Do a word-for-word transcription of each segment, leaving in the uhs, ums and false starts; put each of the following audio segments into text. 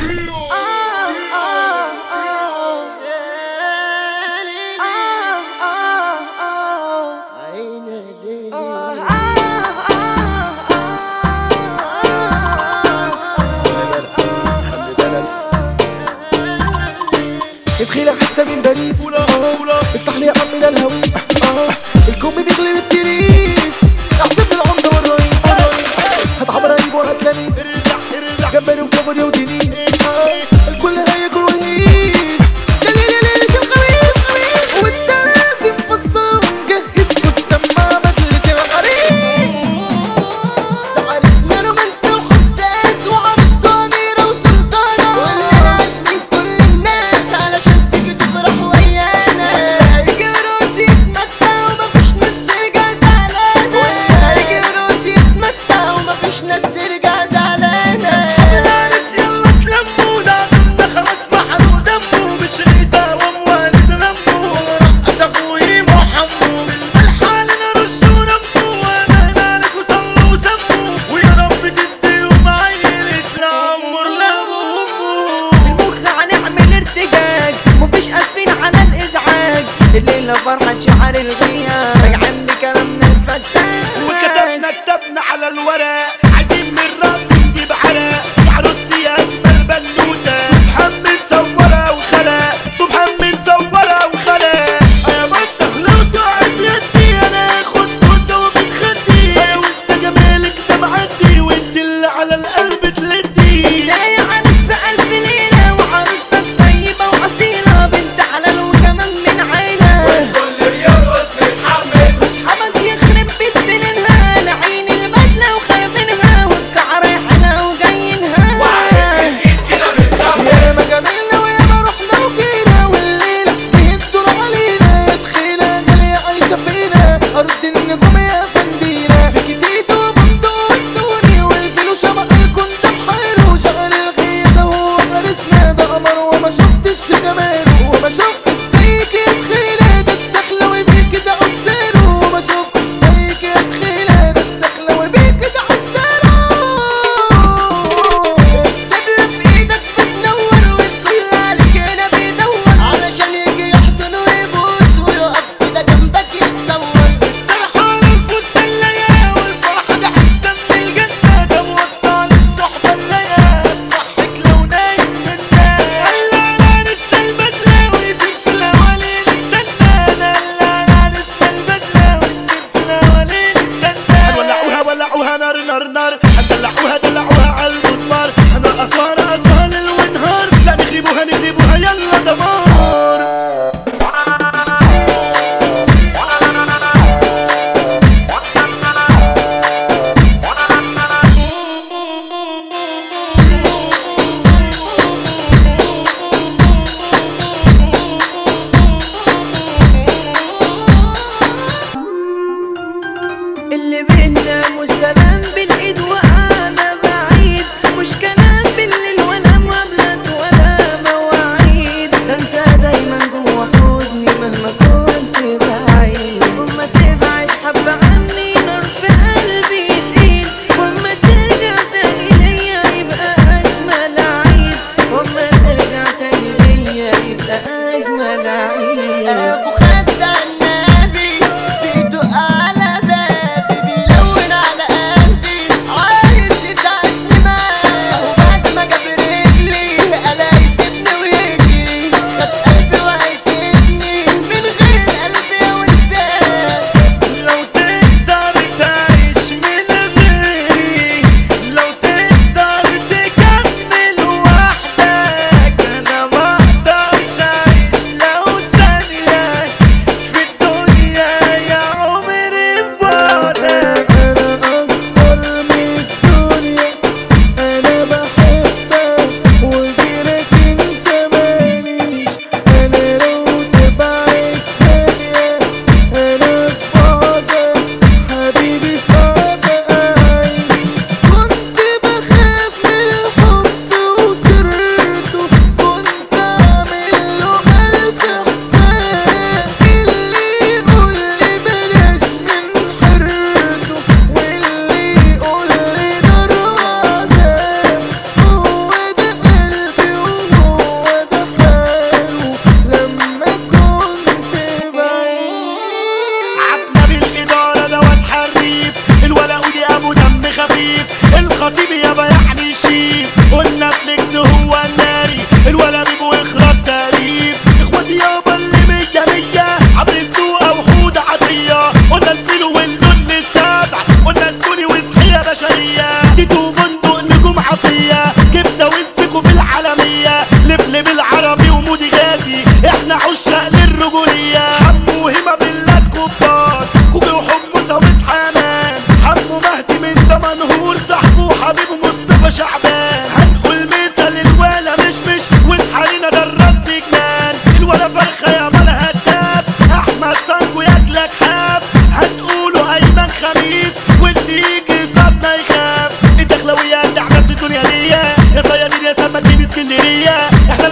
ادخلي حتى من باريس، افتح لي عم من الهويس. الكم بيغلب التنيس، احسن من العمدة والرئيس. هات عمرايب وهات لميس، جمبري وكبري ودينيس. الكل هياكل وهيس، جليلي ليلة الخميس. وانت لازم في الصوم جهز فستان مع بدلة العريس. ده عرسنا رومانسي وحساس، وعروسته أميرة وسلطانة. كلنا عازمين كل الناس علشان تيجي تفرح ويانا. هيجي روسي يتمتع ومفيش ناس ترجع زعلانة. هيجي روسي يتمتع ومفيش ناس ترجع زعلانة. أصحاب العرس يلا اتلموا، ده عزمنا خلاص محروق دمه. مش ريتا وموالد رمه، رقص أخوي محمو. الحال نرش ونمو، وأنا لك وصلوا وسموا. ويا رب تديهم عيلة العمر لأمه. المخ هنعمل ارتجاج، مفيش اسفين على الازعاج. الليلة فرحة شعر الغياب، راجعين بكلامنا الفتاح. وكتبنا كتبنا على الورق، عايزين من راس نجيب عرق. عروستي يا اجمل بنوته، سبحان من صورها وخلق. سبحان من صورها وخلق. يا بطه لو تقع في يدي انا اخد بوسه ومن خدي. يا وسه جمالك ده معدي، وانت اللي على القلب تلدي. لا يا عرس بألف ليلة، وعروستك طيبة وأصيلة، بنت حلال وكمان من عيلة. والكل بيرقص بيتحمل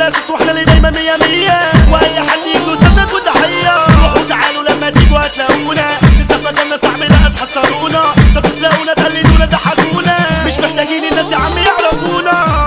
الاساس واحنا اللي دايما مية مية، واي حد يجي يصدق ضحيه. روحوا تعالوا لما تيجوا هتلاقونا، لسه في مكاننا صعب لا تحصرونا، طب تسلاقونا تقلدونا ضحكونا، مش محتاجين الناس يا عم يعرفونا.